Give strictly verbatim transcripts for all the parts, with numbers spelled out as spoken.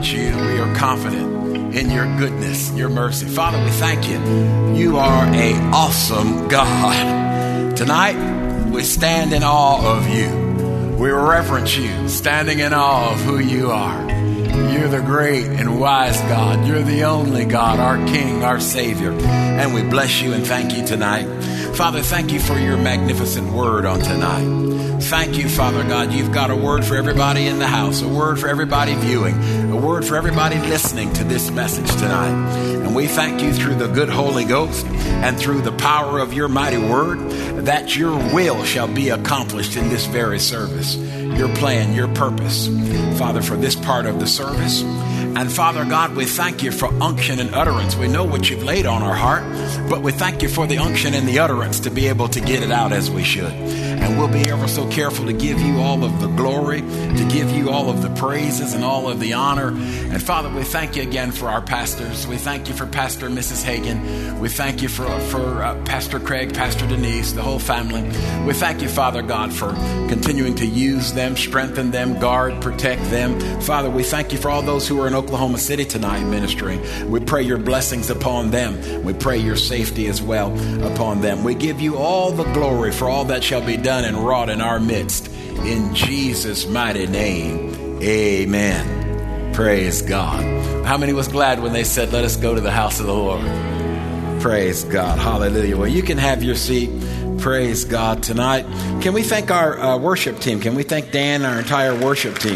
about you. We are confident in your goodness, your mercy. Father, we thank you. You are an awesome God. Tonight, we stand in awe of you. We reverence you, standing in awe of who you are. You're the great and wise God. You're the only God, our King, our Savior. And we bless you and thank you tonight. Father, thank you for your magnificent word on tonight. Thank you, Father God. You've got a word for everybody in the house, a word for everybody viewing, a word for everybody listening to this message tonight. And we thank you through the good Holy Ghost and through the power of your mighty word that your will shall be accomplished in this very service. Your plan, your purpose, Father, for this part of the service. And Father God, we thank you for unction and utterance. We know what you've laid on our heart, but we thank you for the unction and the utterance to be able to get it out as we should. And we'll be ever so careful to give you all of the glory, to give you all of the praises and all of the honor. And Father, we thank you again for our pastors. We thank you for Pastor and Missus Hagan. We thank you for, for uh, Pastor Craig, Pastor Denise, the whole family. We thank you, Father God, for continuing to use them, strengthen them, guard, protect them. Father, we thank you for all those who are in Oklahoma City tonight ministering. We pray your blessings upon them. We pray your safety as well upon them. We give you all the glory for all that shall be done and wrought in our midst. In Jesus' mighty name, amen. Praise God. How many was glad when they said, let us go to the house of the Lord? Praise God. Hallelujah. Well, you can have your seat. Praise God tonight. Can we thank our uh, worship team? Can we thank Dan and our entire worship team?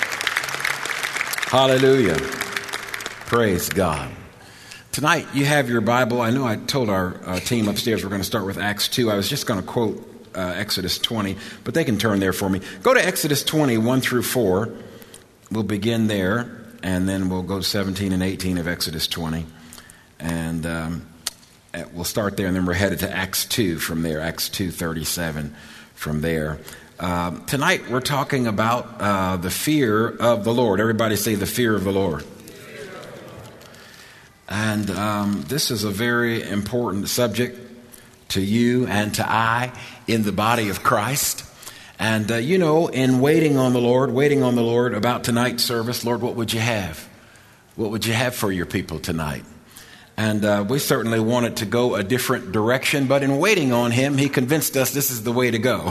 Hallelujah. Praise God. Tonight, you have your Bible. I know I told our uh, team upstairs we're going to start with Acts two. I was just going to quote uh, Exodus twenty, but they can turn there for me. Go to Exodus twenty, one through four. We'll begin there, and then we'll go to seventeen and eighteen of Exodus twenty. And um, we'll start there, and then we're headed to Acts two from there, Acts two thirty-seven from there. Uh, tonight, we're talking about uh, the fear of the Lord. Everybody say the fear of the Lord. And um, this is a very important subject to you and to I in the body of Christ. And, uh, you know, in waiting on the Lord, waiting on the Lord about tonight's service, Lord, what would you have? What would you have for your people tonight? And uh, we certainly wanted to go a different direction, but in waiting on him, he convinced us this is the way to go.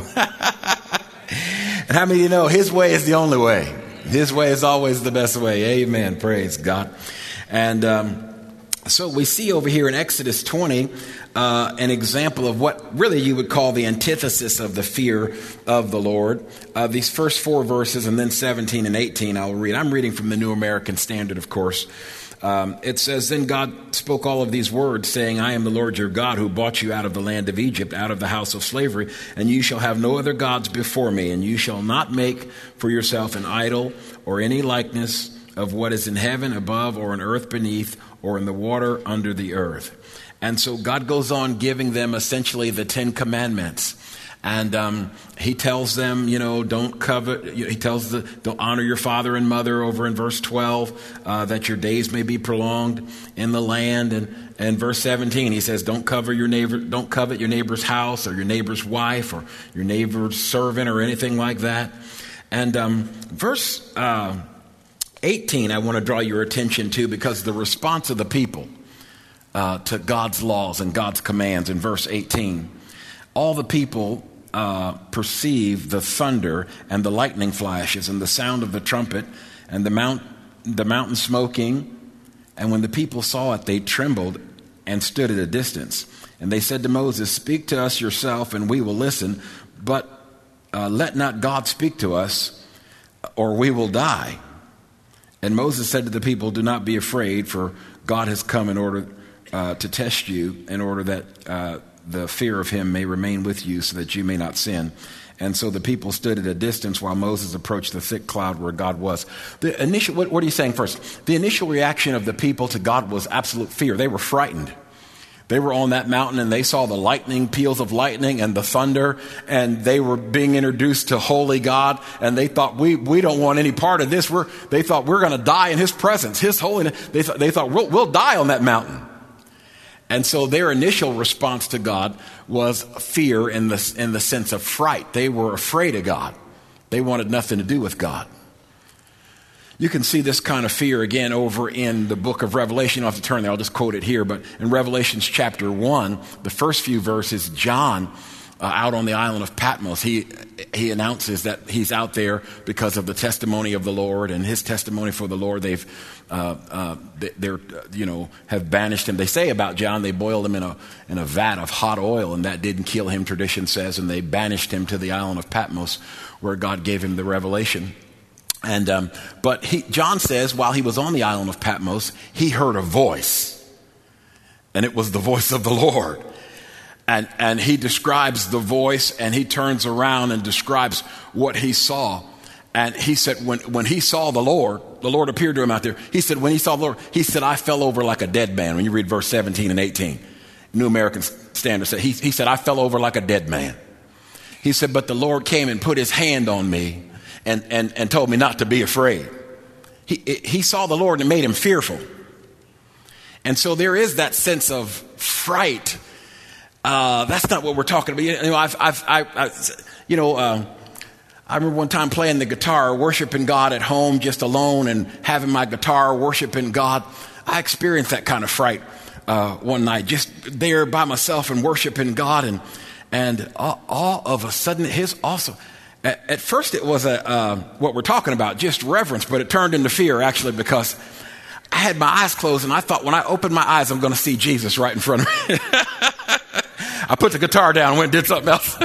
And how many of you know his way is the only way? His way is always the best way. Amen. Praise God. And um, so we see over here in Exodus twenty uh, an example of what really you would call the antithesis of the fear of the Lord. Uh, these first four verses and then seventeen and eighteen I'll read. I'm reading from the New American Standard, of course. Um, it says, then God spoke all of these words, saying, I am the Lord your God who brought you out of the land of Egypt, out of the house of slavery, and you shall have no other gods before me, and you shall not make for yourself an idol or any likeness of what is in heaven above or in earth beneath or in the water under the earth. And so God goes on giving them essentially the Ten Commandments. And um, he tells them, you know, don't covet. He tells the, don't honor your father and mother over in verse twelve, uh, that your days may be prolonged in the land. And, and verse seventeen, he says, don't cover your neighbor, don't covet your neighbor's house or your neighbor's wife or your neighbor's servant or anything like that. And um, verse uh, eighteen, I want to draw your attention to because the response of the people uh, to God's laws and God's commands in verse eighteen, all the people Uh, perceive the thunder and the lightning flashes and the sound of the trumpet and the mount, the mountain smoking. And when the people saw it, they trembled and stood at a distance. And they said to Moses, speak to us yourself and we will listen, but uh, let not God speak to us or we will die. And Moses said to the people, do not be afraid, for God has come in order uh, to test you, in order that uh, the fear of him may remain with you so that you may not sin. And so the people stood at a distance while Moses approached the thick cloud where God was. The initial, what, what are you saying first? The initial reaction of the people to God was absolute fear. They were frightened. They were on that mountain and they saw the lightning, peals of lightning and the thunder, and they were being introduced to holy God, and they thought, we, we don't want any part of this. We're, they thought we're going to die in his presence, his holiness. They, th- they thought we'll, we'll die on that mountain. And so their initial response to God was fear in the, in the sense of fright. They were afraid of God. They wanted nothing to do with God. You can see this kind of fear again over in the book of Revelation. You don't have to turn there. I'll just quote it here. But in Revelations chapter one, the first few verses, John, uh, out on the island of Patmos, he he announces that he's out there because of the testimony of the Lord and his testimony for the Lord. They've, uh, uh, they're, you know, have banished him. They say about John, they boiled him in a in a vat of hot oil, and that didn't kill him, tradition says. And they banished him to the island of Patmos, where God gave him the revelation. And um, but he, John says, while he was on the island of Patmos, he heard a voice, and it was the voice of the Lord. And and he describes the voice, and he turns around and describes what he saw. And he said, when when he saw the Lord, the Lord appeared to him out there. He said, when he saw the Lord, he said, I fell over like a dead man. When you read verse seventeen and eighteen, New American Standard said, he, he said, I fell over like a dead man. He said, but the Lord came and put his hand on me and, and, and told me not to be afraid. He, he saw the Lord and it made him fearful. And so there is that sense of fright. Uh, that's not what we're talking about. You know, I've, I've, I, I, you know, uh, I remember one time playing the guitar, worshiping God at home, just alone, and having my guitar, worshiping God. I experienced that kind of fright uh, one night, just there by myself and worshiping God, and and all, all of a sudden, His awesome. At, at first, it was a uh, what we're talking about, just reverence, but it turned into fear actually, because I had my eyes closed, and I thought when I opened my eyes, I'm going to see Jesus right in front of me. I put the guitar down and went and did something else.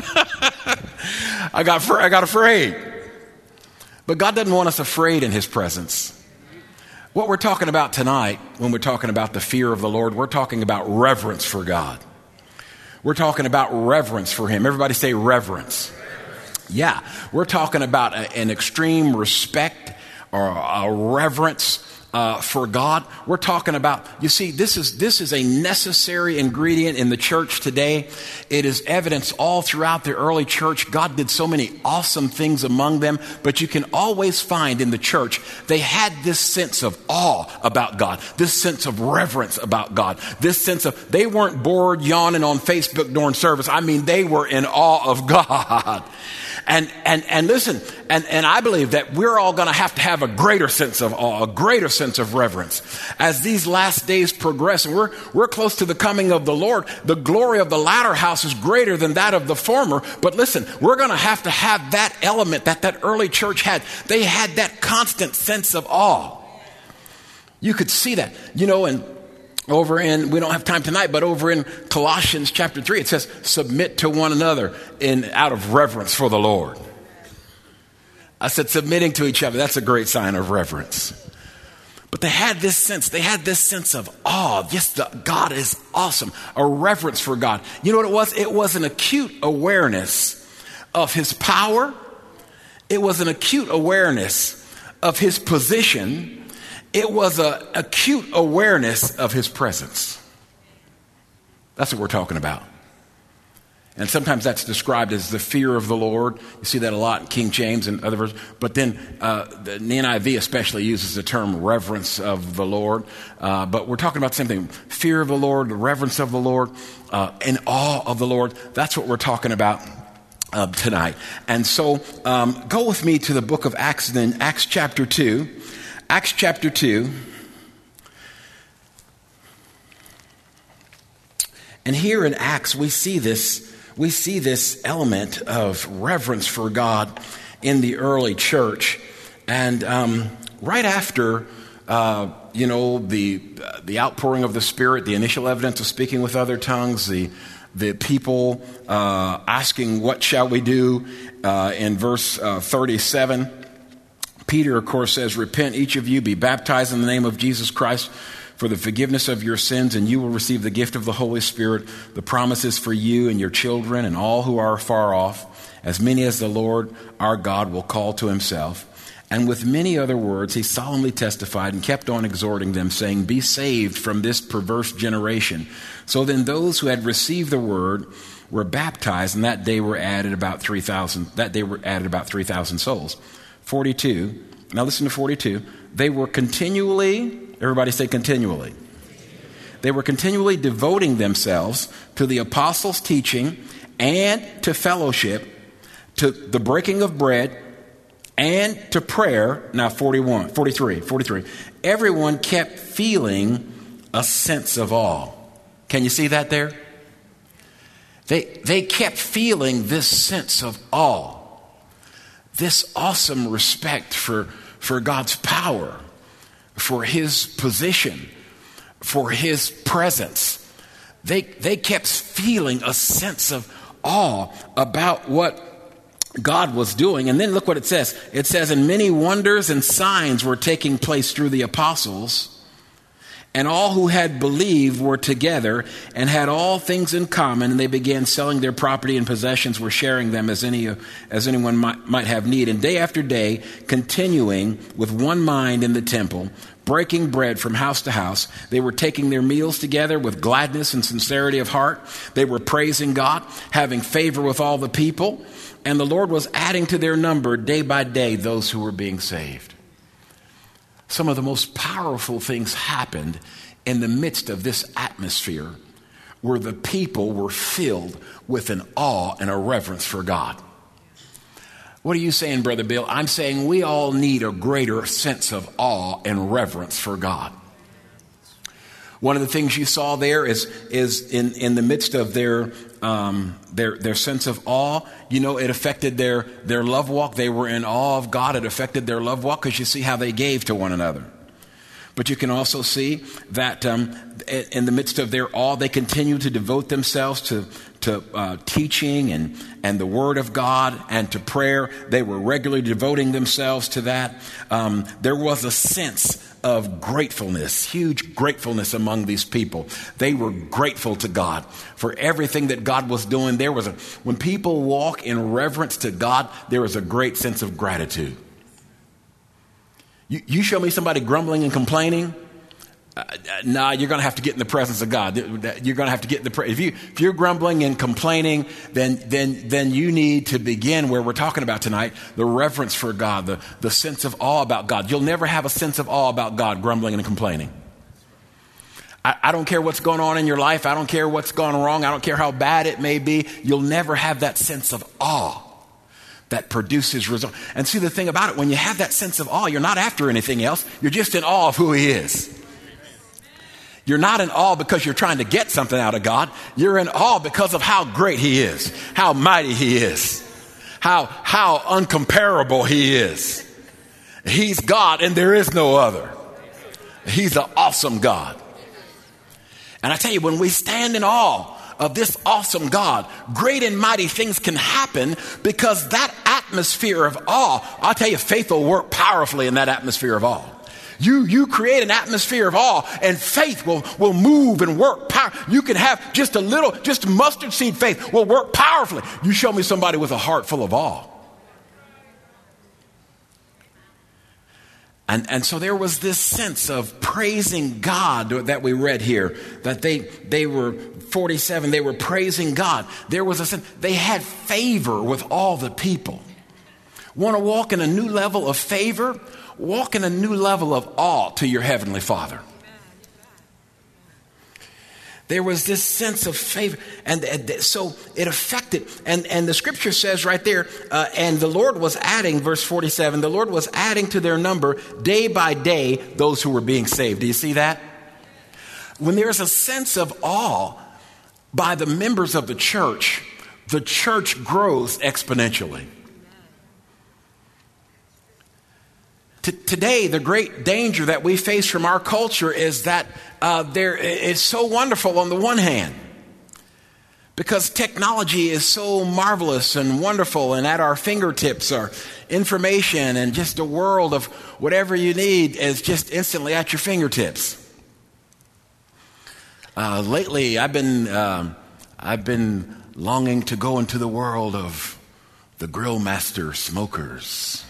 I got I got afraid. But God doesn't want us afraid in His presence. What we're talking about tonight, when we're talking about the fear of the Lord, we're talking about reverence for God. We're talking about reverence for Him. Everybody say reverence. Yeah, we're talking about a, an extreme respect or a reverence Uh, for God. We're talking about, you see, this is this is a necessary ingredient in the church today. It is evidence all throughout the early church. God did so many awesome things among them, but you can always find in the church, they had this sense of awe about God, this sense of reverence about God, this sense of, they weren't bored yawning on Facebook during service. I mean, they were in awe of God. And, and, and listen, and, and I believe that we're all going to have to have a greater sense of awe, a greater sense of reverence. As these last days progress, and we're, we're close to the coming of the Lord, the glory of the latter house is greater than that of the former. But listen, we're going to have to have that element that that early church had. They had that constant sense of awe. You could see that, you know, and over in, we don't have time tonight, but over in Colossians chapter three, it says, submit to one another in out of reverence for the Lord. I said submitting to each other. That's a great sign of reverence. But they had this sense, they had this sense of awe. Yes, the, God is awesome. A reverence for God. You know what it was? It was an acute awareness of His power. It was an acute awareness of His position. It was an acute awareness of His presence. That's what we're talking about. And sometimes that's described as the fear of the Lord. You see that a lot in King James and other versions. But then uh, the N I V especially uses the term reverence of the Lord. Uh, but we're talking about the same thing. Fear of the Lord, the reverence of the Lord, uh, in awe of the Lord. That's what we're talking about uh, tonight. And so um, go with me to the book of Acts, then Acts chapter two. Acts chapter two, and here in Acts we see this, we see this element of reverence for God in the early church, and um, right after, uh, you know, the uh, the outpouring of the Spirit, the initial evidence of speaking with other tongues, the the people uh, asking, "What shall we do?" Uh, in verse uh, thirty-seven. Peter, of course, says, repent, each of you, be baptized in the name of Jesus Christ for the forgiveness of your sins, and you will receive the gift of the Holy Spirit. The promise is for you and your children and all who are far off, as many as the Lord our God will call to Himself. And with many other words, he solemnly testified and kept on exhorting them, saying, be saved from this perverse generation. So then those who had received the word were baptized, and that day were added about three thousand. That day were added about three thousand souls. forty-two. Now listen to forty-two. They were continually, everybody say continually. They were continually devoting themselves to the apostles' teaching and to fellowship, to the breaking of bread and to prayer. Now forty-one, forty-three, forty-three. Everyone kept feeling a sense of awe. Can you see that there? They, they kept feeling this sense of awe, this awesome respect for, for God's power, for his position, for his presence. They, they kept feeling a sense of awe about what God was doing. And then look what it says. It says, and many wonders and signs were taking place through the apostles. And all who had believed were together and had all things in common, and they began selling their property and possessions, were sharing them as any as anyone might, might have need. And day after day, continuing with one mind in the temple, breaking bread from house to house, they were taking their meals together with gladness and sincerity of heart. They were praising God, having favor with all the people, and the Lord was adding to their number day by day those who were being saved. Some of the most powerful things happened in the midst of this atmosphere where the people were filled with an awe and a reverence for God. What are you saying, Brother Bill? I'm saying we all need a greater sense of awe and reverence for God. One of the things you saw there is, is in, in the midst of their, um, their, their sense of awe, you know, it affected their, their love walk. They were in awe of God. It affected their love walk because you see how they gave to one another. But you can also see that um, in the midst of their awe, they continue to devote themselves to, to uh, teaching and, and the Word of God and to prayer. They were regularly devoting themselves to that. Um, there was a sense of gratefulness, huge gratefulness among these people. They were grateful to God for everything that God was doing. There was a, when people walk in reverence to God, there is a great sense of gratitude. You, you show me somebody grumbling and complaining, uh, nah, you're going to have to get in the presence of God. You're going to have to get in the pre- if you if you're grumbling and complaining, then then then you need to begin where we're talking about tonight, the reverence for God, the the sense of awe about God. You'll never have a sense of awe about God grumbling and complaining. I, I don't care what's going on in your life. I don't care what's gone wrong. I don't care how bad it may be. You'll never have that sense of awe that produces result. And see, the thing about it, when you have that sense of awe, you're not after anything else. You're just in awe of who he is. You're not in awe because you're trying to get something out of God. You're in awe because of how great he is, how mighty he is, how, how uncomparable he is. He's God and there is no other. He's an awesome God. And I tell you, when we stand in awe of this awesome God, great and mighty things can happen because that atmosphere of awe, I'll tell you, faith will work powerfully in that atmosphere of awe. You you create an atmosphere of awe and faith will, will move and work power. You can have just a little, just mustard seed faith will work powerfully. You show me somebody with a heart full of awe. And, and so there was this sense of praising God that we read here, that they, they were forty-seven, they were praising God. There was a sense, they had favor with all the people. Want to walk in a new level of favor? Walk in a new level of awe to your Heavenly Father. There was this sense of favor, and, and so it affected, and, and the scripture says right there, uh, and the Lord was adding, verse forty-seven, the Lord was adding to their number day by day those who were being saved. Do you see that? When there's a sense of awe by the members of the church, the church grows exponentially. Today, the great danger that we face from our culture is that uh, there it's so wonderful on the one hand, because technology is so marvelous and wonderful, and at our fingertips are information and just a world of whatever you need is just instantly at your fingertips. Uh, lately, I've been um, I've been longing to go into the world of the Grill Master smokers.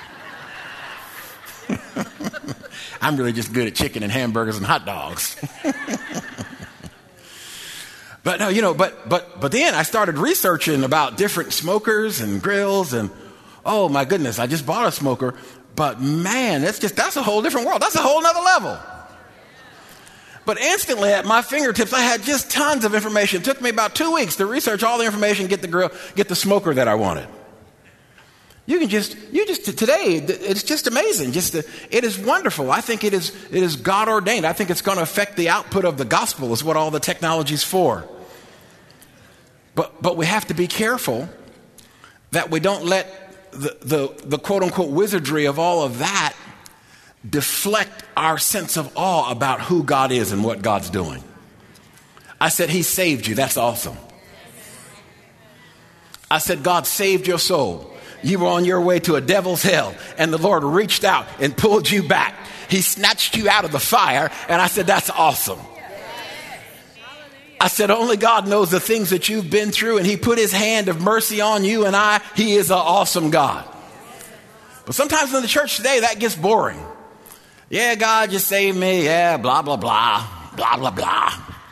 I'm really just good at chicken and hamburgers and hot dogs. But no, you know, but but but then I started researching about different smokers and grills, and oh my goodness, I just bought a smoker, but man, that's just that's a whole different world. That's a whole nother level. But instantly at my fingertips, I had just tons of information. It took me about two weeks to research all the information, get the grill, get the smoker that I wanted. You can just, you just, today, it's just amazing. Just, it is wonderful. I think it is, it is God ordained. I think it's going to affect the output of the gospel is what all the technology's for. But, but we have to be careful that we don't let the, the, the quote unquote wizardry of all of that deflect our sense of awe about who God is and what God's doing. I said, he saved you. That's awesome. I said, God saved your soul. You were on your way to a devil's hell, and the Lord reached out and pulled you back. He snatched you out of the fire, and I said, that's awesome. I said, only God knows the things that you've been through, and he put his hand of mercy on you and I. He is an awesome God. But sometimes in the church today, that gets boring. Yeah, God just saved me. Yeah, blah, blah, blah, blah, blah, blah.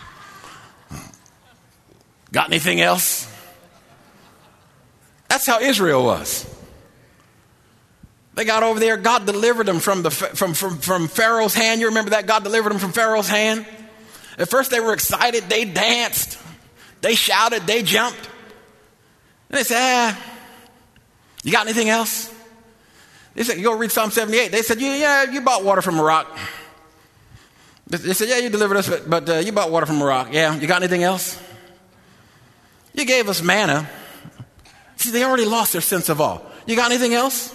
Got anything else? That's how Israel was. They got over there. God delivered them from the from, from, from Pharaoh's hand. You remember that? God delivered them from Pharaoh's hand. At first they were excited. They danced. They shouted. They jumped. And they said, ah, you got anything else? They said, you go read Psalm seventy-eight. They said, yeah, yeah, you bought water from a rock. They said, yeah, you delivered us, but, but uh, you bought water from a rock. Yeah, you got anything else? You gave us manna. See, they already lost their sense of awe. You got anything else?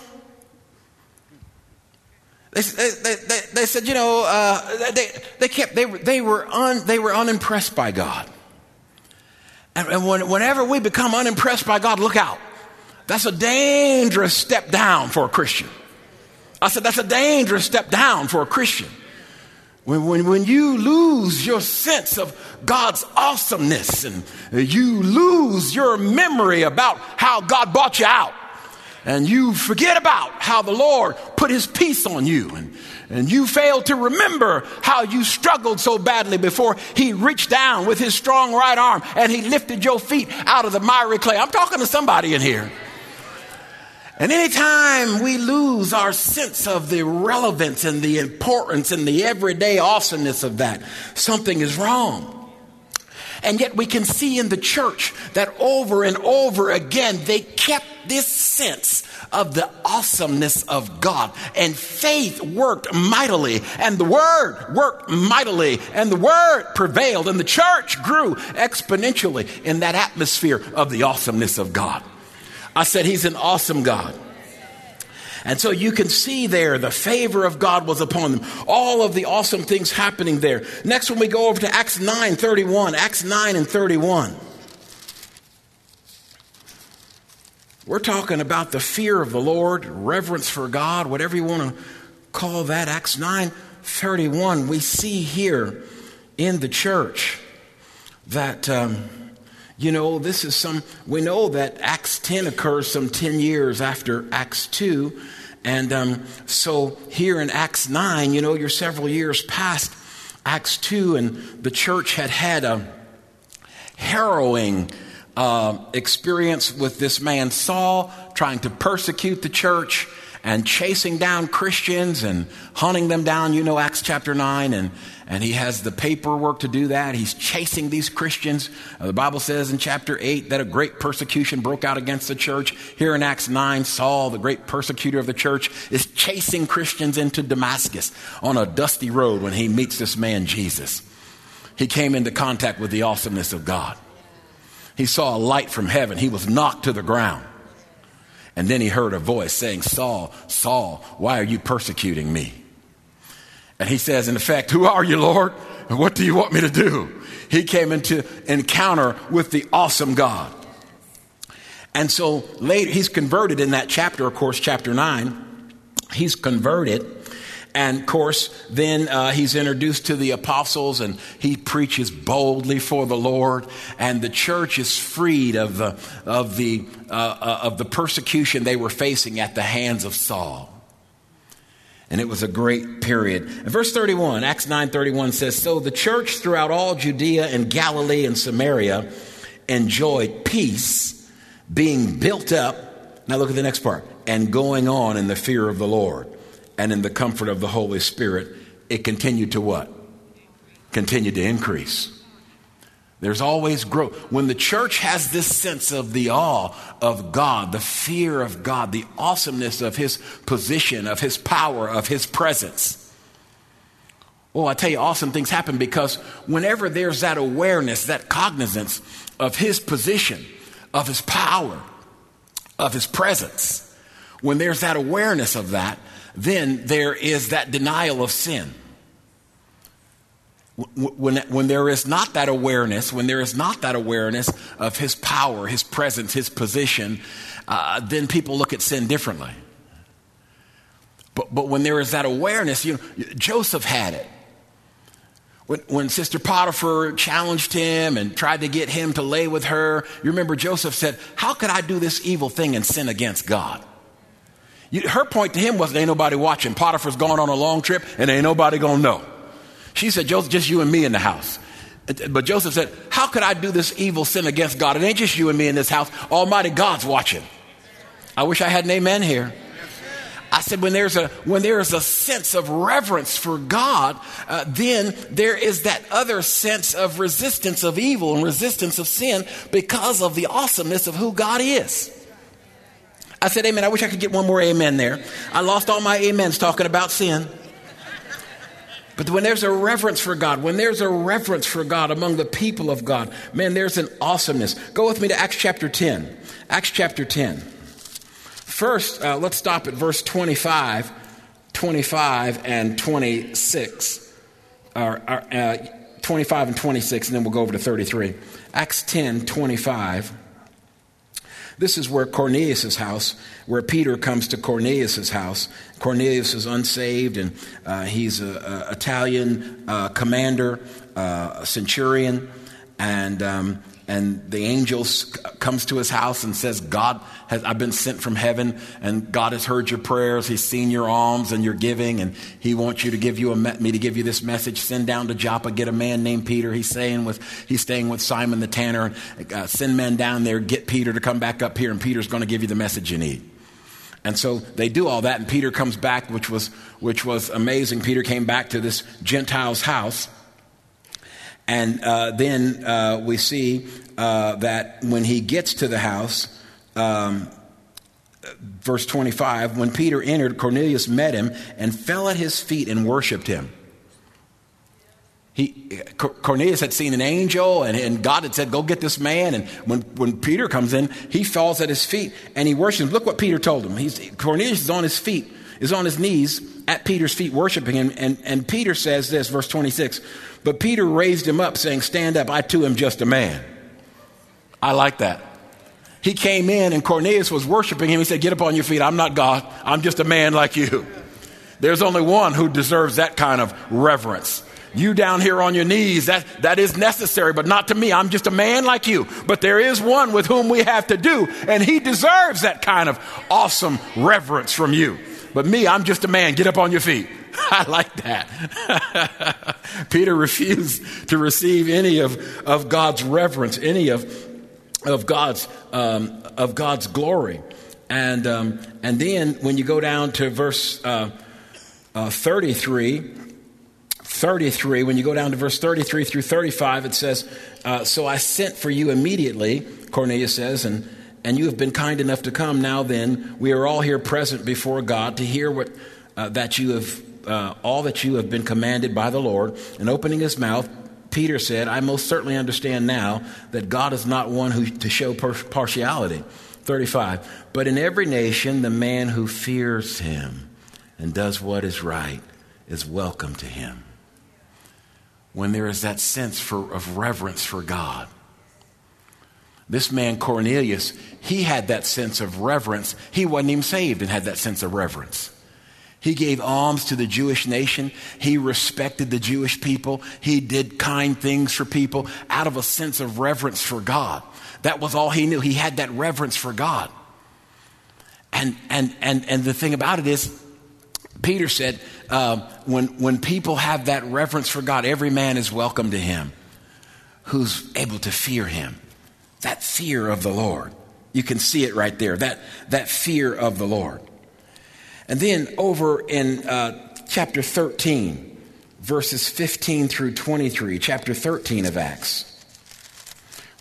They, they, they, they said, you know, uh, they, they kept, they were, they were, un, they were unimpressed by God. And, and when, whenever we become unimpressed by God, look out. That's a dangerous step down for a Christian. I said, that's a dangerous step down for a Christian. When, when, when you lose your sense of God's awesomeness and you lose your memory about how God brought you out and you forget about how the Lord put his peace on you and, and you fail to remember how you struggled so badly before he reached down with his strong right arm and he lifted your feet out of the miry clay. I'm talking to somebody in here. And anytime we lose our sense of the relevance and the importance and the everyday awesomeness of that, something is wrong. And yet we can see in the church that over and over again, they kept this sense of the awesomeness of God. And faith worked mightily, and the word worked mightily, and the word prevailed, and the church grew exponentially in that atmosphere of the awesomeness of God. I said, he's an awesome God. And so you can see there the favor of God was upon them. All of the awesome things happening there. Next, when we go over to Acts nine thirty-one, Acts nine and thirty-one. We're talking about the fear of the Lord, reverence for God, whatever you want to call that. Acts nine thirty-one, we see here in the church that... Um, You know, this is some, we know that Acts ten occurs some ten years after Acts two. And um, so here in Acts nine, you know, you're several years past Acts two, and the church had had a harrowing uh, experience with this man Saul trying to persecute the church and chasing down Christians and hunting them down. You know, Acts chapter nine, and, and he has the paperwork to do that. He's chasing these Christians. Uh, the Bible says in chapter eight that a great persecution broke out against the church. Here in Acts nine, Saul, the great persecutor of the church, is chasing Christians into Damascus on a dusty road when he meets this man, Jesus. He came into contact with the awesomeness of God. He saw a light from heaven. He was knocked to the ground. And then he heard a voice saying, Saul, Saul, why are you persecuting me? And he says, in effect, who are you, Lord? And what do you want me to do? He came into encounter with the awesome God. And so later, he's converted in that chapter, of course, chapter nine. He's converted. And of course, then uh, he's introduced to the apostles, and he preaches boldly for the Lord. And the church is freed of the of the uh, uh, of the persecution they were facing at the hands of Saul. And it was a great period. And verse thirty-one, Acts nine thirty-one says, "So the church throughout all Judea and Galilee and Samaria enjoyed peace, being built up." Now look at the next part. "And going on in the fear of the Lord. And in the comfort of the Holy Spirit," it continued to what? Continued to increase. There's always growth. When the church has this sense of the awe of God, the fear of God, the awesomeness of his position, of his power, of his presence. Well, I tell you, awesome things happen because whenever there's that awareness, that cognizance of his position, of his power, of his presence, when there's that awareness of that, then there is that denial of sin. When, when there is not that awareness, when there is not that awareness of his power, his presence, his position, uh, then people look at sin differently. But, but when there is that awareness, you know, Joseph had it. When, when Sister Potiphar challenged him and tried to get him to lay with her, you remember Joseph said, how could I do this evil thing and sin against God? You, her point to him was, ain't nobody watching. Potiphar's going on a long trip and ain't nobody going to know. She said, Joseph, just you and me in the house. But Joseph said, how could I do this evil sin against God? It ain't just you and me in this house. Almighty God's watching. I wish I had an amen here. I said, when there's a when there is a sense of reverence for God, uh, then there is that other sense of resistance of evil and resistance of sin because of the awesomeness of who God is. I said, amen. I wish I could get one more amen there. I lost all my amens talking about sin. But when there's a reverence for God, when there's a reverence for God among the people of God, man, there's an awesomeness. Go with me to Acts chapter ten. Acts chapter ten. First, uh, let's stop at verse twenty-five, twenty-five and twenty-six. Or, or, uh, twenty-five and twenty-six, and then we'll go over to thirty-three. Acts ten, twenty-five. This is where Cornelius' house, where Peter comes to Cornelius' house. Cornelius is unsaved, and uh, he's an Italian uh, commander, uh, a centurion, and um, and the angel comes to his house and says, God has, I've been sent from heaven, and God has heard your prayers. He's seen your alms and your giving, and he wants you to give you a me to give you this message. Send down to Joppa, get a man named Peter. He's staying with he's staying with Simon the tanner. Uh, send men down there, get Peter to come back up here, and Peter's going to give you the message you need. And so they do all that, and Peter comes back, which was which was amazing. Peter came back to this Gentile's house. And uh, then uh, we see uh, that when he gets to the house, um, verse twenty-five, when Peter entered, Cornelius met him and fell at his feet and worshiped him. He, Cornelius had seen an angel, and, and God had said, go get this man. And when, when Peter comes in, he falls at his feet and he worships him. Look what Peter told him. He's, Cornelius is on his feet, is on his knees at Peter's feet worshiping him. And, and Peter says this, verse twenty-six, but Peter raised him up saying, stand up, I too am just a man. I like that. He came in and Cornelius was worshiping him. He said, get up on your feet. I'm not God. I'm just a man like you. There's only one who deserves that kind of reverence. You down here on your knees, that, that is necessary, but not to me. I'm just a man like you. But there is one with whom we have to do, and he deserves that kind of awesome reverence from you. But me, I'm just a man. Get up on your feet. I like that. Peter refused to receive any of, of God's reverence, any of of God's um, of God's glory. And um, and then when you go down to verse uh, uh, thirty-three, thirty-three, when you go down to verse thirty-three through thirty-five, it says, uh, so I sent for you immediately, Cornelius says, and and you have been kind enough to come. Now then, we are all here present before God to hear what uh, that you have, uh, all that you have been commanded by the Lord. And opening his mouth, Peter said, I most certainly understand now that God is not one who to show partiality. thirty-five, but in every nation, the man who fears him and does what is right is welcome to him. When there is that sense for, of reverence for God. This man Cornelius, he had that sense of reverence. He wasn't even saved and had that sense of reverence. He gave alms to the Jewish nation. He respected the Jewish people. He did kind things for people out of a sense of reverence for God. That was all he knew. He had that reverence for God. And and and and the thing about it is, Peter said, uh, when when people have that reverence for God, every man is welcome to him who's able to fear him. That fear of the Lord. You can see it right there. That that fear of the Lord. And then over in uh, chapter thirteen, verses fifteen through twenty-three, chapter thirteen of Acts.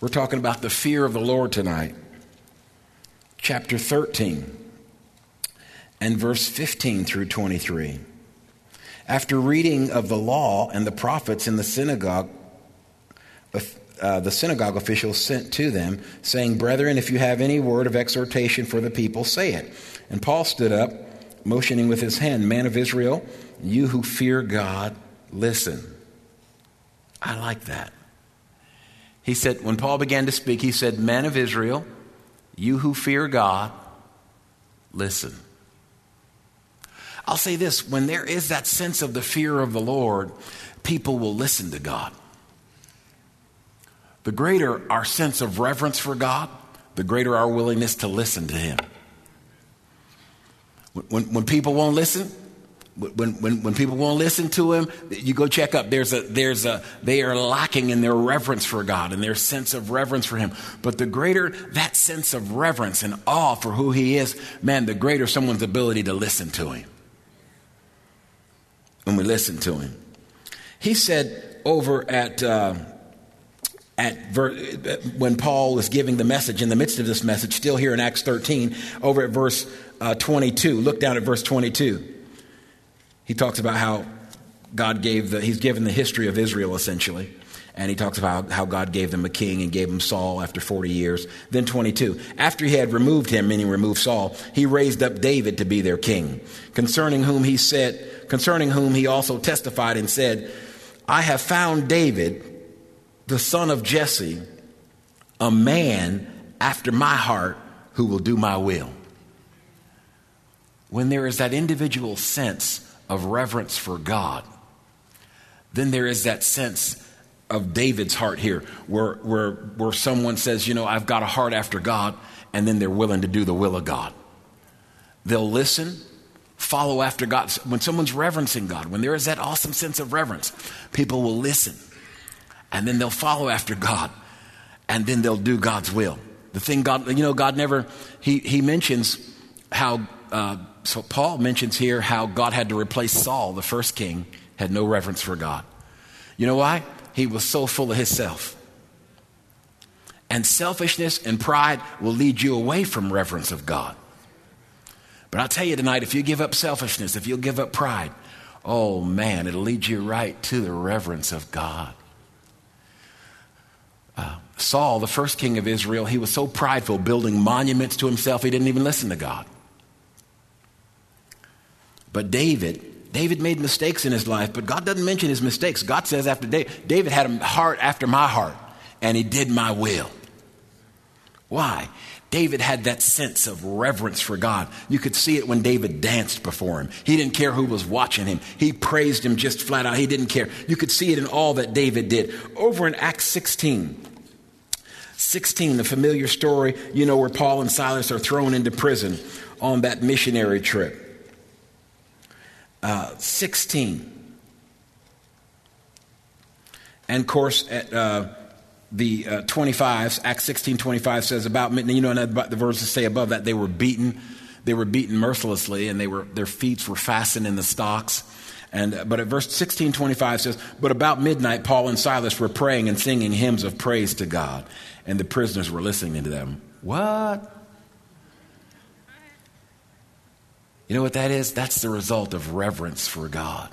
We're talking about the fear of the Lord tonight. Chapter thirteen and verse fifteen through twenty-three. After reading of the law and the prophets in the synagogue, uh, the synagogue officials sent to them, saying, "Brethren, if you have any word of exhortation for the people, say it." And Paul stood up, motioning with his hand, "Man of Israel, you who fear God, listen." I like that. He said, when Paul began to speak, he said, "Men of Israel, you who fear God, listen." I'll say this, when there is that sense of the fear of the Lord, people will listen to God. The greater our sense of reverence for God, the greater our willingness to listen to Him. When, when people won't listen, when, when, when people won't listen to Him, you go check up. There's a, there's a, they are lacking in their reverence for God and their sense of reverence for Him. But the greater that sense of reverence and awe for who He is, man, the greater someone's ability to listen to Him. When we listen to Him. He said over at, uh, at ver- when Paul was giving the message, in the midst of this message, still here in Acts thirteen, over at verse uh, twenty-two, look down at verse twenty-two. He talks about how God gave the, he's given the history of Israel essentially. And he talks about how God gave them a king and gave him Saul after forty years. Then twenty-two, after he had removed him, meaning removed Saul, he raised up David to be their king, concerning whom he said, concerning whom he also testified and said, "I have found David, the son of Jesse, a man after my heart who will do my will." When there is that individual sense of reverence for God, then there is that sense of David's heart here, where, where, where someone says, you know, I've got a heart after God, and then they're willing to do the will of God. They'll listen, follow after God. When someone's reverencing God, when there is that awesome sense of reverence, people will listen, and then they'll follow after God, and then they'll do God's will. The thing God, you know, God never, he, he mentions how, uh, so Paul mentions here how God had to replace Saul, the first king, had no reverence for God. You know why? He was so full of himself. And selfishness and pride will lead you away from reverence of God. But I'll tell you tonight, if you give up selfishness, if you'll give up pride, oh man, it'll lead you right to the reverence of God. Uh, Saul, the first king of Israel, he was so prideful, building monuments to himself, he didn't even listen to God. But David, David made mistakes in his life, but God doesn't mention his mistakes. God says after David, David had a heart after my heart, and he did my will. Why? David had that sense of reverence for God. You could see it when David danced before him. He didn't care who was watching him. He praised him just flat out. He didn't care. You could see it in all that David did. Over in Acts sixteen, sixteen, the familiar story, you know, where Paul and Silas are thrown into prison on that missionary trip. Uh, sixteen. And of course, at uh, the uh, twenty-five, Acts sixteen twenty-five says about, you know, and the verses say above that they were beaten, they were beaten mercilessly, and they were their feet were fastened in the stocks. And uh, but at verse sixteen twenty-five says, but about midnight, Paul and Silas were praying and singing hymns of praise to God, and the prisoners were listening to them. What? You know what that is? That's the result of reverence for God.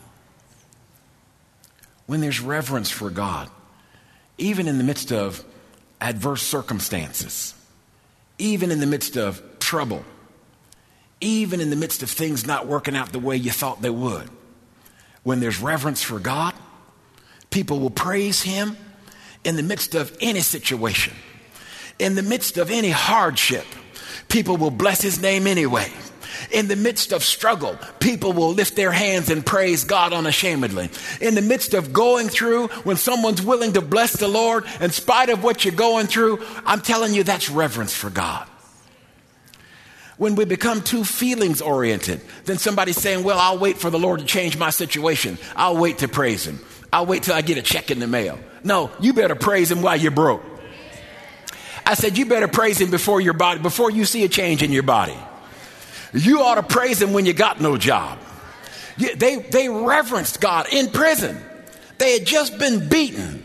When there's reverence for God, even in the midst of adverse circumstances, even in the midst of trouble, even in the midst of things not working out the way you thought they would, when there's reverence for God, people will praise Him in the midst of any situation. In the midst of any hardship, people will bless His name anyway. In the midst of struggle, people will lift their hands and praise God unashamedly. In the midst of going through, when someone's willing to bless the Lord in spite of what you're going through, I'm telling you, that's reverence for God. When we become too feelings oriented, then somebody's saying, well, I'll wait for the Lord to change my situation. I'll wait to praise Him. I'll wait till I get a check in the mail. No, you better praise Him while you're broke. I said, you better praise Him before your body, before you see a change in your body. You ought to praise Him when you got no job. They, they reverenced God in prison. They had just been beaten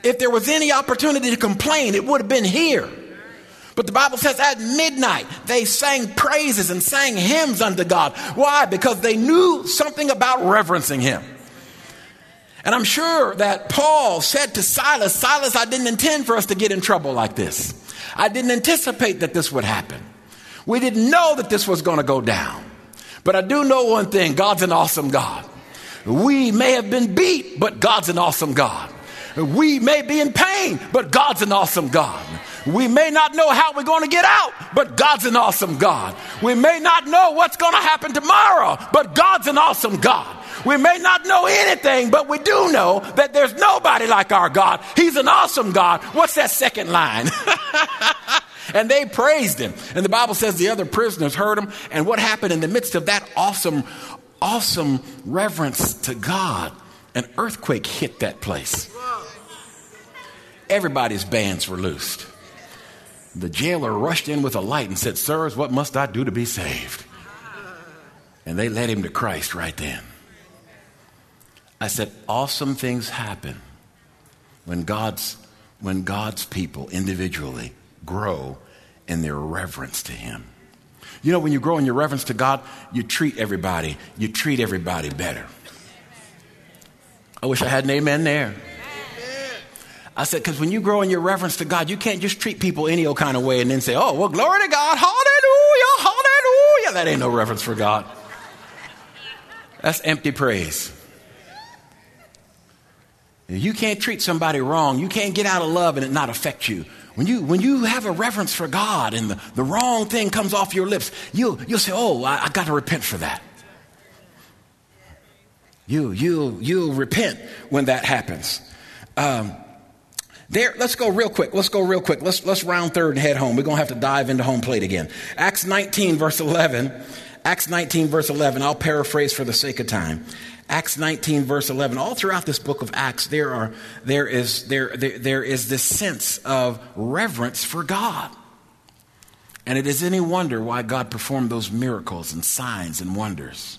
if there was any opportunity to complain, it would have been here. But the Bible says at midnight, they sang praises and sang hymns unto God. Why? Because they knew something about reverencing him. And I'm sure that Paul said to Silas, Silas, I didn't intend for us to get in trouble like this. I didn't anticipate that this would happen. We didn't know that this was going to go down. But I do know one thing, God's an awesome God. We may have been beat, but God's an awesome God. We may be in pain, but God's an awesome God. We may not know how we're going to get out, but God's an awesome God. We may not know what's going to happen tomorrow, but God's an awesome God. We may not know anything, but we do know that there's nobody like our God. He's an awesome God. What's that second line? And they praised him. And the Bible says the other prisoners heard him. And what happened in the midst of that awesome, awesome reverence to God? An earthquake hit that place. Everybody's bands were loosed. The jailer rushed in with a light and said, sirs, what must I do to be saved? And they led him to Christ right then. I said, awesome things happen when God's, when God's people individually grow in their reverence to him. You know, when you grow in your reverence to God, you treat everybody, you treat everybody better. I wish I had an amen there. I said, because when you grow in your reverence to God, you can't just treat people any old kind of way and then say, oh, well, glory to God, hallelujah, hallelujah. That ain't no reverence for God. That's empty praise. You can't treat somebody wrong. You can't get out of love and it not affect you. When you when you have a reverence for God and the, the wrong thing comes off your lips, you'll, you'll say, oh, I, I got to repent for that. You, you, you'll repent when that happens. Um, There, let's go real quick. Let's go real quick. Let's let's round third and head home. We're going to have to dive into home plate again. Acts nineteen, verse eleven. Acts nineteen, verse eleven. I'll paraphrase for the sake of time. Acts nineteen, verse eleven. All throughout this book of Acts, there are there is there there, there is this sense of reverence for God. And it is any wonder why God performed those miracles and signs and wonders.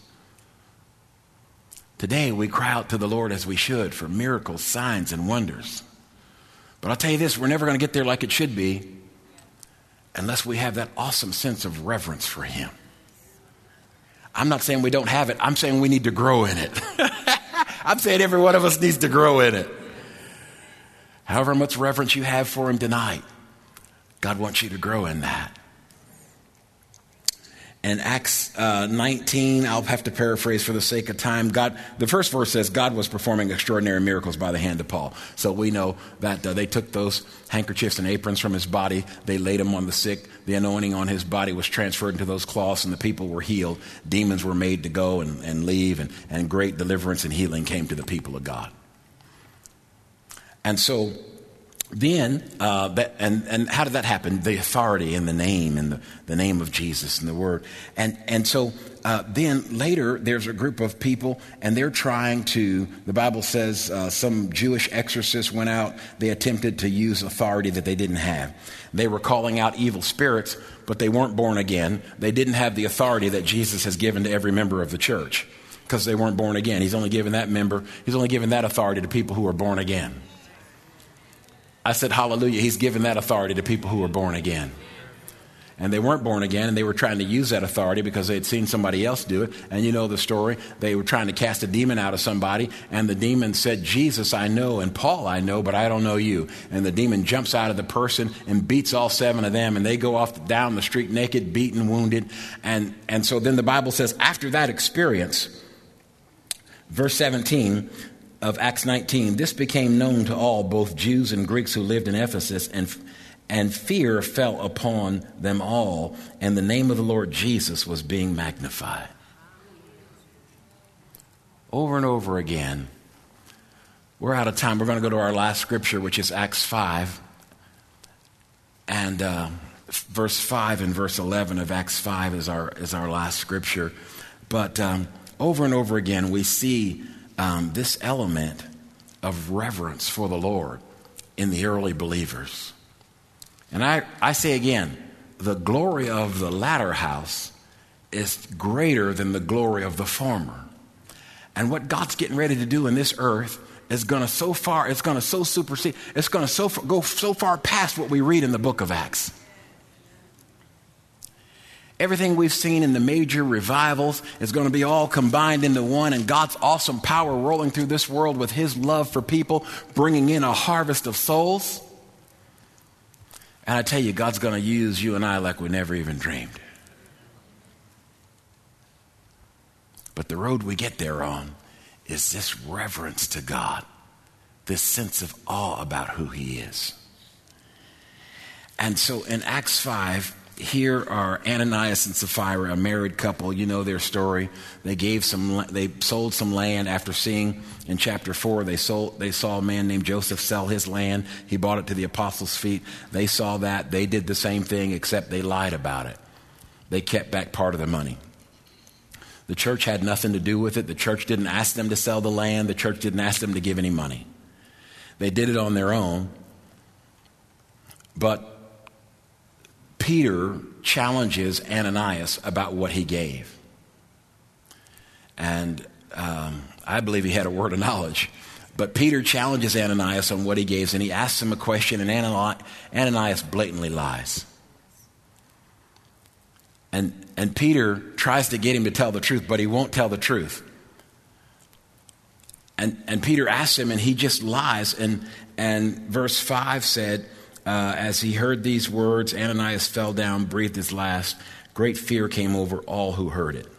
Today, we cry out to the Lord as we should for miracles, signs, and wonders. But I'll tell you this, we're never going to get there like it should be unless we have that awesome sense of reverence for him. I'm not saying we don't have it. I'm saying we need to grow in it. I'm saying every one of us needs to grow in it. However much reverence you have for him tonight, God wants you to grow in that. In Acts uh, nineteen, I'll have to paraphrase for the sake of time. God, the first verse says God was performing extraordinary miracles by the hand of Paul. So we know that uh, they took those handkerchiefs and aprons from his body. They laid them on the sick. The anointing on his body was transferred into those cloths, and the people were healed. Demons were made to go and, and leave, and, and great deliverance and healing came to the people of God. And so then, uh, that, and, and how did that happen? The authority in the name, and the, the name of Jesus and the word. And, and so uh, then later, there's a group of people, and they're trying to, the Bible says uh, some Jewish exorcists went out. They attempted to use authority that they didn't have. They were calling out evil spirits, but they weren't born again. They didn't have the authority that Jesus has given to every member of the church because they weren't born again. He's only given that member, he's only given that authority to people who are born again. I said, hallelujah, he's given that authority to people who are born again. And they weren't born again, and they were trying to use that authority because they had seen somebody else do it. And you know the story. They were trying to cast a demon out of somebody, and the demon said, Jesus, I know, and Paul, I know, but I don't know you. And the demon jumps out of the person and beats all seven of them, and they go off down the street naked, beaten, wounded. And, and so then the Bible says, after that experience, verse seventeen, of Acts nineteen, this became known to all, both Jews and Greeks who lived in Ephesus, and and fear fell upon them all, and the name of the Lord Jesus was being magnified. Over and over again. We're out of time. We're going to go to our last scripture, which is Acts five, and uh, verse five and verse eleven of Acts five is our is our last scripture. But um, over and over again, we see Um, this element of reverence for the Lord in the early believers. And I, I say again, the glory of the latter house is greater than the glory of the former. And what God's getting ready to do in this earth is going to so far, it's going to so supersede, it's going to so far, go so far past what we read in the book of Acts. Everything we've seen in the major revivals is going to be all combined into one, and God's awesome power rolling through this world with his love for people, bringing in a harvest of souls. And I tell you, God's going to use you and I like we never even dreamed. But the road we get there on is this reverence to God, this sense of awe about who he is. And so in Acts five, here are Ananias and Sapphira, a married couple. You know their story. They gave some, they sold some land after seeing in chapter four. They sold, they saw a man named Joseph sell his land. He bought it to the apostles' feet. They saw that. They did the same thing, except they lied about it. They kept back part of the money. The church had nothing to do with it. The church didn't ask them to sell the land. The church didn't ask them to give any money. They did it on their own. But Peter challenges Ananias about what he gave. And um, I believe he had a word of knowledge. But Peter challenges Ananias on what he gave, and he asks him a question, and Ananias blatantly lies. And, and Peter tries to get him to tell the truth, but he won't tell the truth. And, and Peter asks him, and he just lies. And, and verse five said, Uh, as he heard these words, Ananias fell down, breathed his last. Great fear came over all who heard it.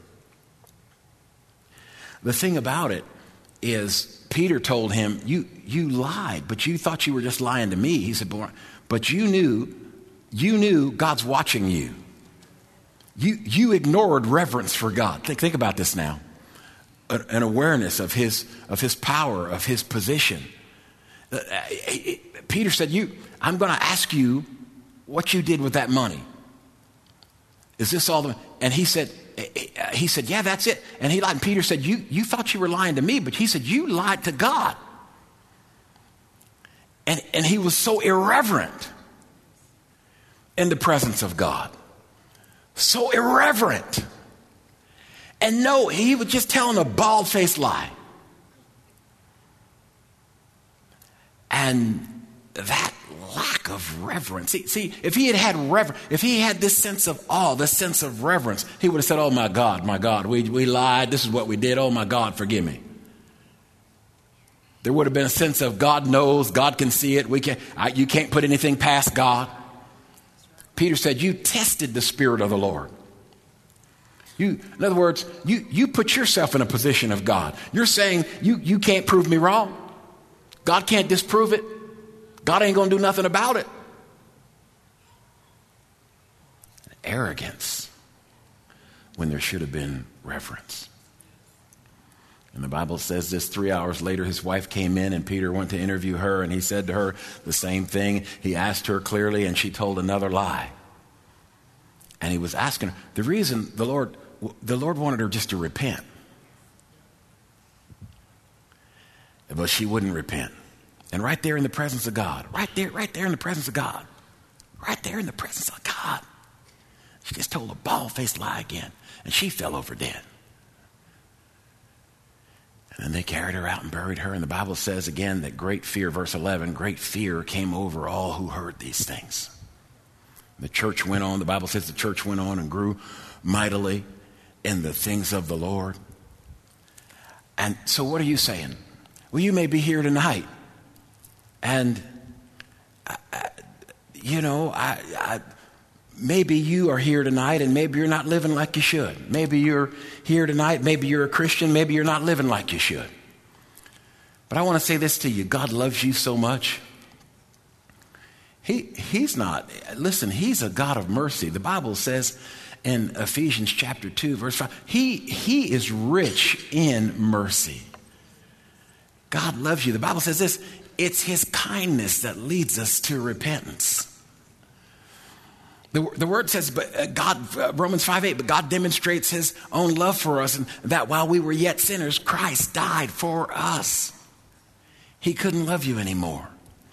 The thing about it is, Peter told him, you, you lied, but you thought you were just lying to me. He said, but you knew, you knew God's watching you. You, you ignored reverence for God. Think, think about this now. An awareness of his, of his power, of his position. Uh, Peter said, "You, I'm going to ask you what you did with that money. Is this all the?" And he said, "He said, yeah, that's it." And he lied. And Peter said, "You, you thought you were lying to me, but he said you lied to God." And and he was so irreverent in the presence of God, so irreverent. And no, he was just telling a bald-faced lie. And that lack of reverence. See, see, if he had had reverence, if he had this sense of awe, this sense of reverence, he would have said, "Oh my God, my God, we, we lied. This is what we did. Oh my God, forgive me." There would have been a sense of God knows, God can see it. We can't, I, you can't put anything past God. Peter said, "You tested the Spirit of the Lord." You, in other words, you, you put yourself in a position of God. You're saying, you, you can't prove me wrong. God can't disprove it. God ain't going to do nothing about it. Arrogance when there should have been reverence. And the Bible says this: three hours later, his wife came in, and Peter went to interview her, and he said to her the same thing. He asked her clearly, and she told another lie. And he was asking her, the reason the Lord, the Lord wanted her just to repent. But she wouldn't repent. And right there in the presence of God, right there, right there in the presence of God, right there in the presence of God, she just told a bald-faced lie again, and she fell over dead. And then they carried her out and buried her, and the Bible says again that great fear, verse eleven, great fear came over all who heard these things. The church went on, the Bible says the church went on and grew mightily in the things of the Lord. And so what are you saying? Well, you may be here tonight, and, I, you know, I, I, maybe you are here tonight, and maybe you're not living like you should. Maybe you're here tonight, maybe you're a Christian, maybe you're not living like you should. But I want to say this to you: God loves you so much. He, he's not, listen, he's a God of mercy. The Bible says in Ephesians chapter two, verse five, he, he is rich in mercy. God loves you. The Bible says this: it's his kindness that leads us to repentance. The, the word says, but God, uh, Romans five eight, but God demonstrates his own love for us, and that while we were yet sinners, Christ died for us. He couldn't love you anymore.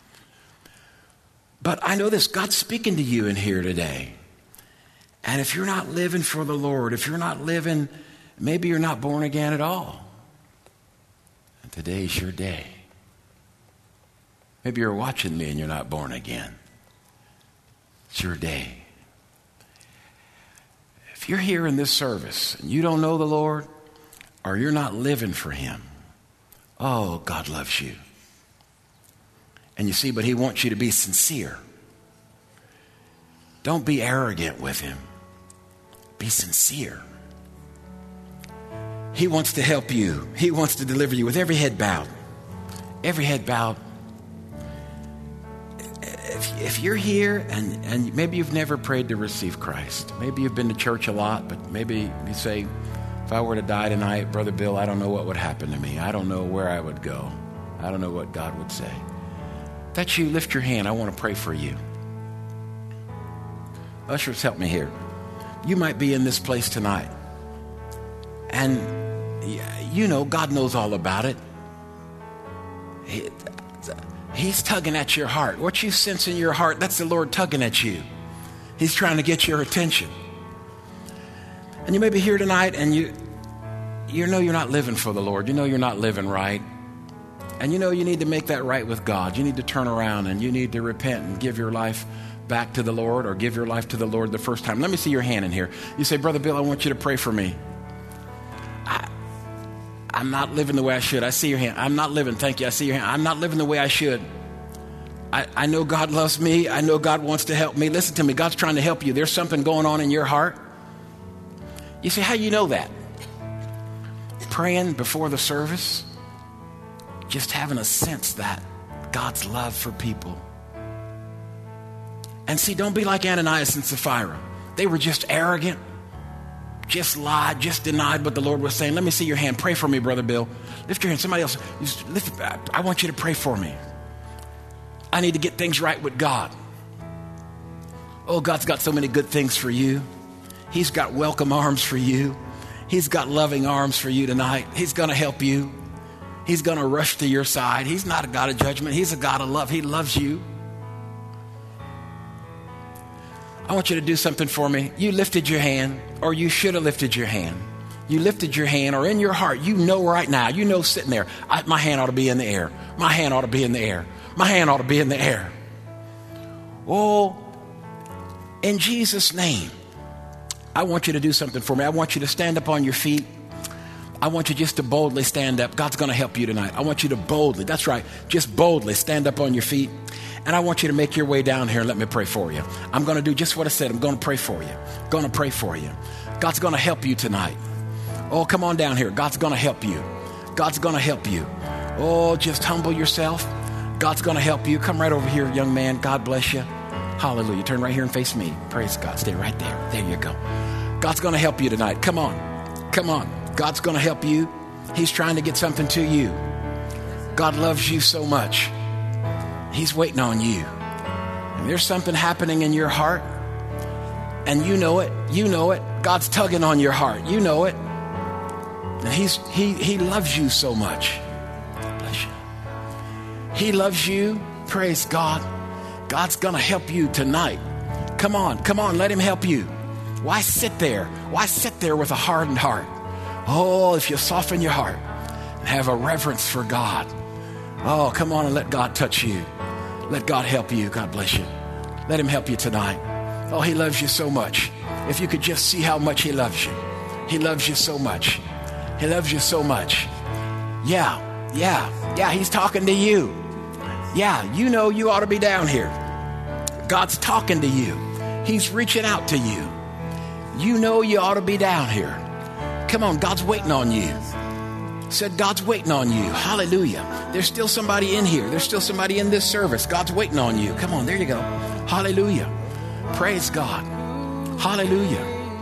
But I know this: God's speaking to you in here today. And if you're not living for the Lord, if you're not living, maybe you're not born again at all. And today's your day. Maybe you're watching me and you're not born again. It's your day. If you're here in this service and you don't know the Lord, or you're not living for him, oh, God loves you. And you see, but he wants you to be sincere. Don't be arrogant with him. Be sincere. He wants to help you. He wants to deliver you with every head bowed. Every head bowed. If, if you're here and, and maybe you've never prayed to receive Christ, maybe you've been to church a lot, but maybe you say, if I were to die tonight, Brother Bill, I don't know what would happen to me. I don't know where I would go. I don't know what God would say. If that's you, lift your hand. I want to pray for you. Ushers, help me here. You might be in this place tonight. And you know, God knows all about it. He, he's tugging at your heart. What you sense in your heart, that's the Lord tugging at you. He's trying to get your attention. And you may be here tonight and you you know you're not living for the Lord. You know you're not living right. And you know you need to make that right with God. You need to turn around and you need to repent and give your life back to the Lord, or give your life to the Lord the first time. Let me see your hand in here. You say, Brother Bill, I want you to pray for me. I, I'm not living the way I should. I see your hand. I'm not living. Thank you. I see your hand. I'm not living the way I should. I, I know God loves me. I know God wants to help me. Listen to me. God's trying to help you. There's something going on in your heart. You say, how do you know that? Praying before the service, just having a sense that God's love for people. And see, don't be like Ananias and Sapphira. They were just arrogant, just lied, just denied what the Lord was saying. Let me see your hand. Pray for me, Brother Bill. Lift your hand. Somebody else, just lift, I want you to pray for me. I need to get things right with God. Oh, God's got so many good things for you. He's got welcome arms for you. He's got loving arms for you tonight. He's going to help you. He's going to rush to your side. He's not a God of judgment. He's a God of love. He loves you. I want you to do something for me. You lifted your hand, or you should have lifted your hand. You lifted your hand, or in your heart, you know right now, you know sitting there, I, my hand ought to be in the air. My hand ought to be in the air. My hand ought to be in the air. Oh, in Jesus' name, I want you to do something for me. I want you to stand up on your feet. I want you just to boldly stand up. God's going to help you tonight. I want you to boldly, that's right, just boldly stand up on your feet. And I want you to make your way down here and let me pray for you. I'm going to do just what I said. I'm going to pray for you. I'm going to pray for you. God's going to help you tonight. Oh, come on down here. God's going to help you. God's going to help you. Oh, just humble yourself. God's going to help you. Come right over here, young man. God bless you. Hallelujah. Turn right here and face me. Praise God. Stay right there. There you go. God's going to help you tonight. Come on. Come on. God's going to help you. He's trying to get something to you. God loves you so much. He's waiting on you. And there's something happening in your heart. And you know it. You know it. God's tugging on your heart. You know it. And he's, he, he loves you so much. God bless you. He loves you. Praise God. God's going to help you tonight. Come on. Come on. Let him help you. Why sit there? Why sit there with a hardened heart? Oh, if you soften your heart and have a reverence for God. Oh, come on and let God touch you. Let God help you. God bless you. Let him help you tonight. Oh, he loves you so much. If you could just see how much he loves you. He loves you so much. He loves you so much. Yeah, yeah, yeah, he's talking to you. Yeah, you know you ought to be down here. God's talking to you. He's reaching out to you. You know you ought to be down here. Come on, God's waiting on you. Said God's waiting on you. Hallelujah. There's still somebody in here. There's still somebody in this service. God's waiting on you. Come on, there you go. Hallelujah. Praise God. Hallelujah.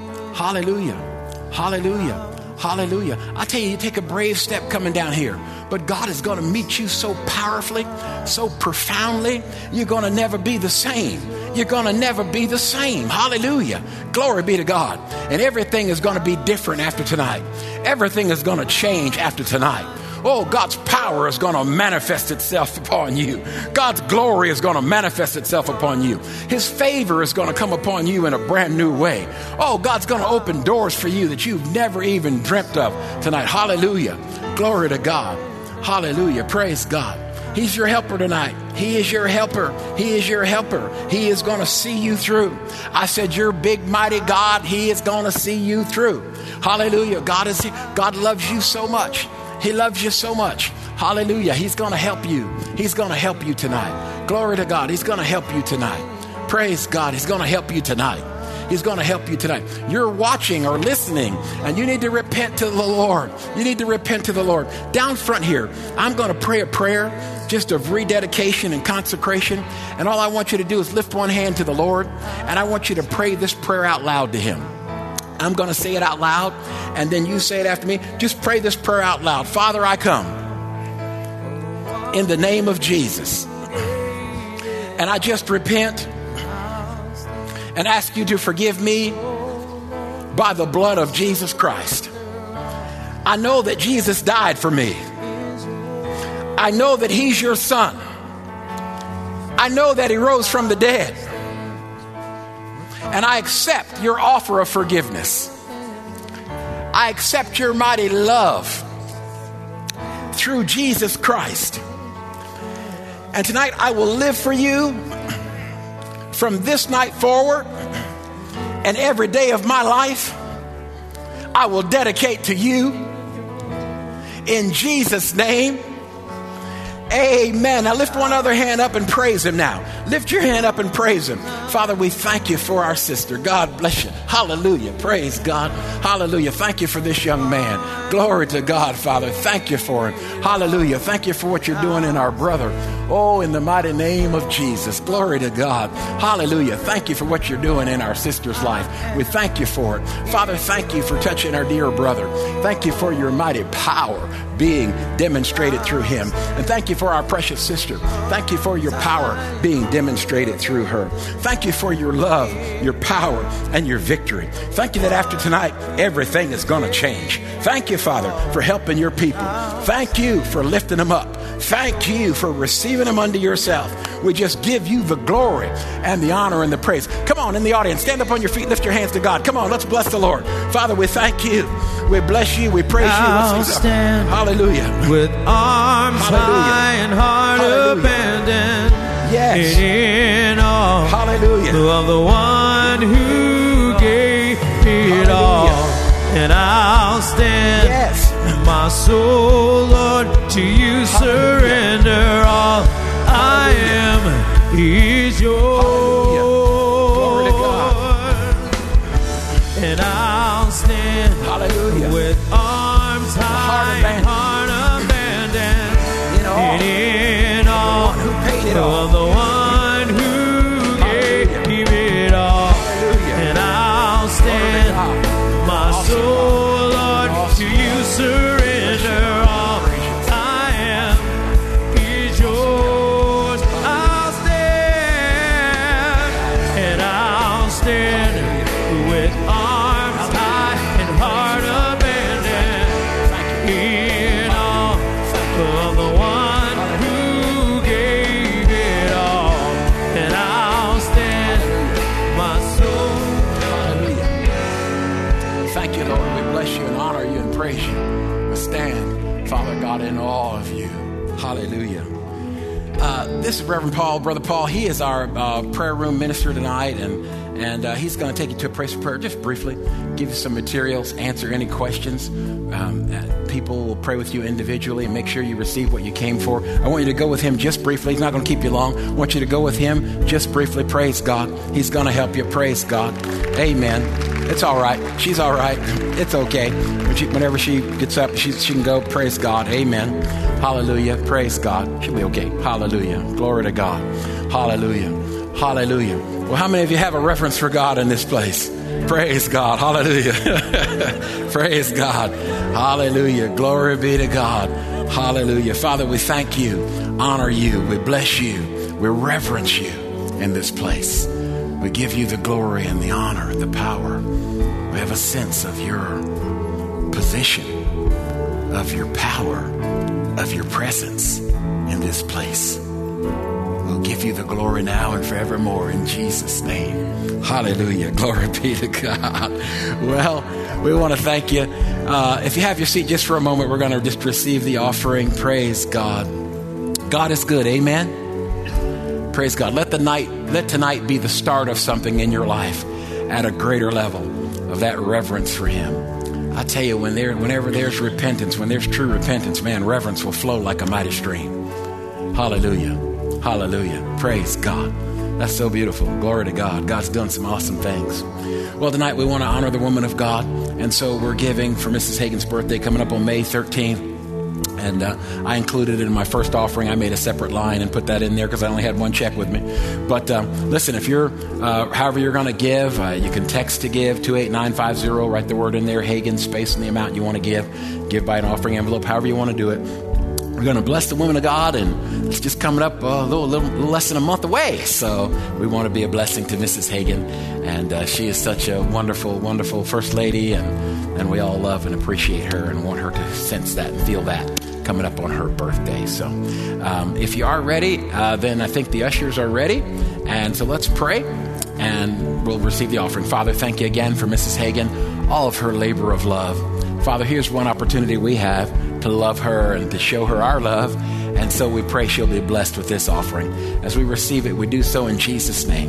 Hallelujah. Hallelujah. Hallelujah. I tell you, you take a brave step coming down here, but God is going to meet you so powerfully, so profoundly, you're going to never be the same. You're going to never be the same. Hallelujah. Glory be to God. And everything is going to be different after tonight. Everything is going to change after tonight. Oh, God's power is going to manifest itself upon you. God's glory is going to manifest itself upon you. His favor is going to come upon you in a brand new way. Oh, God's going to open doors for you that you've never even dreamt of tonight. Hallelujah. Glory to God. Hallelujah. Praise God. He's your helper tonight. He is your helper. He is your helper. He is going to see you through. I said, your big, mighty God, he is going to see you through. Hallelujah. God is, God loves you so much. He loves you so much. Hallelujah. He's going to help you. He's going to help you tonight. Glory to God. He's going to help you tonight. Praise God. He's going to help you tonight. He's going to help you tonight. You're watching or listening, and you need to repent to the Lord. You need to repent to the Lord. Down front here, I'm going to pray a prayer just of rededication and consecration. And all I want you to do is lift one hand to the Lord, and I want you to pray this prayer out loud to him. I'm going to say it out loud, and then you say it after me. Just pray this prayer out loud. Father, I come in the name of Jesus, and I just repent and ask you to forgive me by the blood of Jesus Christ. I know that Jesus died for me. I know that he's your son. I know that he rose from the dead. And I accept your offer of forgiveness. I accept your mighty love through Jesus Christ. And tonight I will live for you from this night forward, and every day of my life I will dedicate to you in Jesus' name. Amen. Now lift one other hand up and praise him now. Lift your hand up and praise him. Father, we thank you for our sister. God bless you. Hallelujah. Praise God. Hallelujah. Thank you for this young man. Glory to God, Father. Thank you for him. Hallelujah. Thank you for what you're doing in our brother. Oh, in the mighty name of Jesus. Glory to God. Hallelujah. Thank you for what you're doing in our sister's life. We thank you for it. Father, thank you for touching our dear brother. Thank you for your mighty power being demonstrated through him. And thank you for our precious sister. Thank you for your power being demonstrated through her. Thank you for your love, your power, and your victory. Thank you that after tonight, everything is going to change. Thank you, Father, for helping your people. Thank you for lifting them up. Thank you for receiving them unto yourself. We just give you the glory and the honor and the praise. Come on, in the audience, stand up on your feet, lift your hands to God. Come on, let's bless the Lord. Father, we thank you. We bless you. We praise you. Let's stand. Hallelujah. With arms Hallelujah. High and heart Hallelujah. Abandoned. Yes. In awe Hallelujah. Of the one who gave it Hallelujah. All. And I'll stand. Yes. My soul, Lord, to you Hallelujah. Surrender all. Hallelujah. I am is yours. Glory to God. And I'll stand. Hallelujah. With arms high and heart abandoned. In all. In all. The one who paid it all. Of the one who Hallelujah. Gave it all. Hallelujah. And I'll stand. My awesome. Soul, Lord, awesome. To you surrender all. I am is yours. I'll stand. And I'll stand with arms high and heart abandoned. In all of the one who gave it all. And I'll stand. My soul. Thank you, Lord. We bless you and honor you and praise you. We stand, Father God, in awe of you. Hallelujah. Uh, this is Reverend Paul, Brother Paul. He is our uh, prayer room minister tonight, and and uh, he's going to take you to a place of prayer just briefly, give you some materials, answer any questions. Um, uh, people will pray with you individually and make sure you receive what you came for. I want you to go with him just briefly. He's not going to keep you long. I want you to go with him just briefly. Praise God. He's going to help you. Praise God. Amen. It's all right. She's all right. It's okay. When she, whenever she gets up, she, she can go. Praise God. Amen. Hallelujah. Praise God. She'll be okay. Hallelujah. Glory to God. Hallelujah. Hallelujah. Well, how many of you have a reference for God in this place? Praise God. Hallelujah. Praise God. Hallelujah. Glory be to God. Hallelujah. Father, we thank you, honor you, we bless you, we reverence you in this place. We give you the glory and the honor and the power. We have a sense of your position, of your power, of your presence in this place. We'll give you the glory now and forevermore in Jesus' name. Hallelujah. Glory be to God. Well, we want to thank you. Uh, if you have your seat just for a moment, we're going to just receive the offering. Praise God. God is good. Amen. Praise God. Let the night, let tonight be the start of something in your life at a greater level of that reverence for him. I tell you, when there, whenever there's repentance, when there's true repentance, man, reverence will flow like a mighty stream. Hallelujah. Hallelujah. Praise God. That's so beautiful. Glory to God. God's done some awesome things. Well, tonight we want to honor the woman of God. And so we're giving for Missus Hagin's birthday coming up on May thirteenth. And uh, I included it in my first offering. I made a separate line and put that in there because I only had one check with me. But um, listen, if you're, uh, however you're going to give, uh, you can text to give, two eight nine five zero, write the word in there, Hagin, space, and the amount you want to give. Give by an offering envelope, however you want to do it. We're going to bless the woman of God, and it's just coming up a little, little, little less than a month away. So we want to be a blessing to Missus Hagin, and uh, she is such a wonderful, wonderful first lady, and, and we all love and appreciate her and want her to sense that and feel that coming up on her birthday. So um, if you are ready, uh, then I think the ushers are ready, and so let's pray, and we'll receive the offering. Father, thank you again for Missus Hagin, all of her labor of love. Father, here's one opportunity we have to love her and to show her our love. And so we pray she'll be blessed with this offering. As we receive it, we do so in Jesus' name.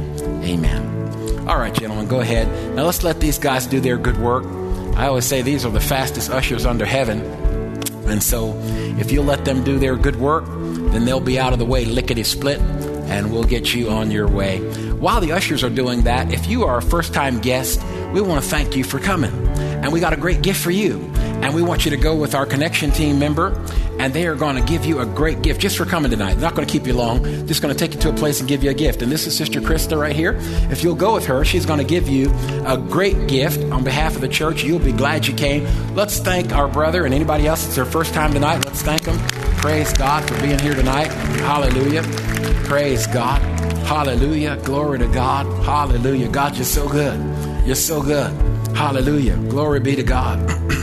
Amen. All right, gentlemen, go ahead. Now let's let these guys do their good work. I always say these are the fastest ushers under heaven. And so if you'll let them do their good work, then they'll be out of the way lickety-split, and we'll get you on your way. While the ushers are doing that, if you are a first-time guest, we want to thank you for coming. And we got a great gift for you. And we want you to go with our connection team member, and they are going to give you a great gift just for coming tonight. They're not going to keep you long. Just going to take you to a place and give you a gift. And this is Sister Krista right here. If you'll go with her, she's going to give you a great gift on behalf of the church. You'll be glad you came. Let's thank our brother and anybody else that's their first time tonight. Let's thank them. Praise God for being here tonight. Hallelujah. Praise God. Hallelujah. Glory to God. Hallelujah. God, you're so good. You're so good. Hallelujah. Glory be to God.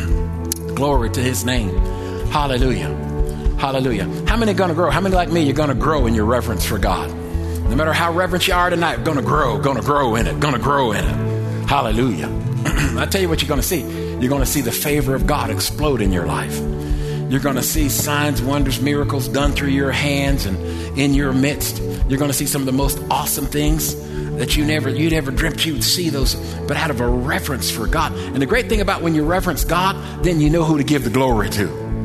Glory to his name. Hallelujah. Hallelujah. How many are going to grow? How many like me, you're going to grow in your reverence for God? No matter how reverent you are tonight, going to grow, going to grow in it, going to grow in it. Hallelujah. I tell you what you're going to see. You're going to see the favor of God explode in your life. You're going to see signs, wonders, miracles done through your hands and in your midst. You're going to see some of the most awesome things that you never, you never dreamt you would see those, but out of a reverence for God. And the great thing about when you reverence God, then you know who to give the glory to.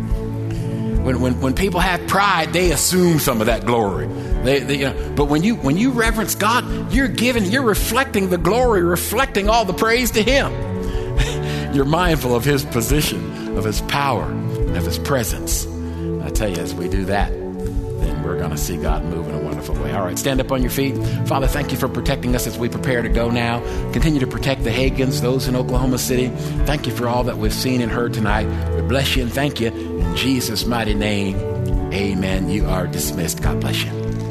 When when, when people have pride, they assume some of that glory. They, they, you know, but when you when you reverence God, you're giving, you're reflecting the glory, reflecting all the praise to Him. You're mindful of His position, of His power, and of His presence. I tell you, as we do that, then we're going to see God move in a wonderful way. All right, stand up on your feet. Father, thank you for protecting us as we prepare to go now. Continue to protect the Hagins, those in Oklahoma City. Thank you for all that we've seen and heard tonight. We bless you and thank you. In Jesus' mighty name, amen. You are dismissed. God bless you.